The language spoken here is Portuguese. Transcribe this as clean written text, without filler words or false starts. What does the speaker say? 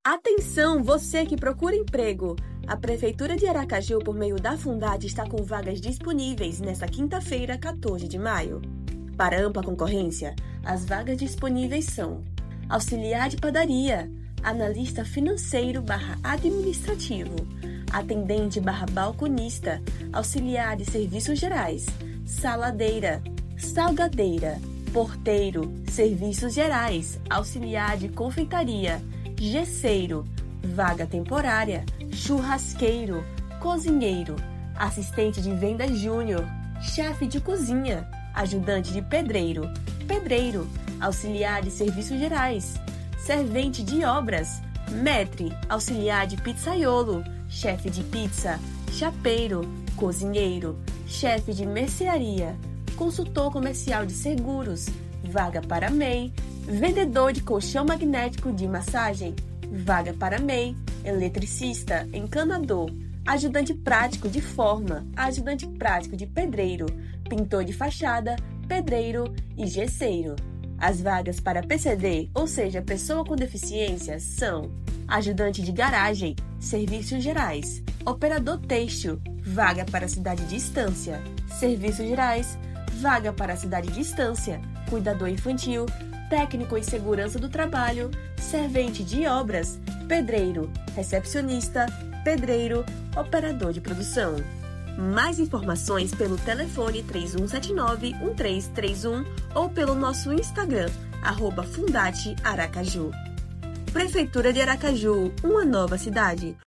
Atenção, você que procura emprego! A Prefeitura de Aracaju, por meio da Fundad, está com vagas disponíveis nesta quinta-feira, 14 de maio. Para ampla concorrência, as vagas disponíveis são auxiliar de padaria, analista financeiro/administrativo, atendente/balconista, auxiliar de serviços gerais, saladeira, salgadeira, porteiro, serviços gerais, auxiliar de confeitaria, gesseiro, vaga temporária, churrasqueiro, cozinheiro, assistente de venda júnior, chefe de cozinha, ajudante de pedreiro, auxiliar de serviços gerais, servente de obras, maître, auxiliar de pizzaiolo, chefe de pizza, chapeiro, cozinheiro, chefe de mercearia, consultor comercial de seguros, vaga para MEI, vendedor de colchão magnético de massagem, vaga para MEI, eletricista, encanador, ajudante prático de forma, ajudante prático de pedreiro, pintor de fachada, pedreiro e gesseiro. As vagas para PCD, ou seja, pessoa com deficiência, são ajudante de garagem, serviços gerais, operador têxtil, vaga para cidade de estância, serviços gerais, vaga para cidade de estância, cuidador infantil, técnico em segurança do trabalho, servente de obras, pedreiro, recepcionista, pedreiro, operador de produção. Mais informações pelo telefone 3179-1331 ou pelo nosso Instagram, @Fundad Aracaju. Prefeitura de Aracaju, uma nova cidade.